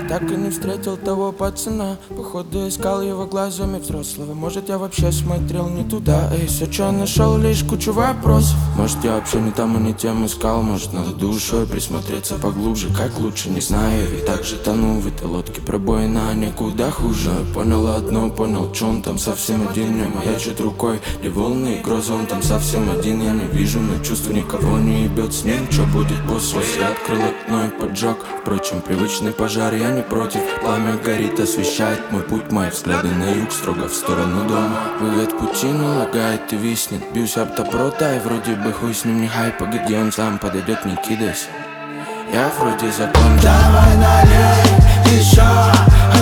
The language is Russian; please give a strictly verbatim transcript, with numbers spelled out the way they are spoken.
Так и не встретил того пацана. Походу искал его глазами взрослого. Может я вообще смотрел не туда. И все, что нашел, лишь кучу вопросов. Может я вообще не там и не тем искал. Может надо душой присмотреться поглубже. Как лучше, не знаю, ведь так же тону в этой лодке пробоина, никуда хуже. Понял одно, понял, че он там совсем один. Мне маячит рукой, и волны, и грозы. Он там совсем один, я не вижу, но чувствую, никого не ебет с ним. Че будет после? Я открыл окно и поджег. Впрочем, привычный пожар, я не против. Пламя горит, освещает мой путь. Мои взгляды на юг, строго в сторону дома. Вывод пути налагает и виснет. Бьюсь об топрота, и вроде бы хуй с ним не хай. Погоди, он сам подойдет, не кидайся. Я вроде закон. Давай налей еще,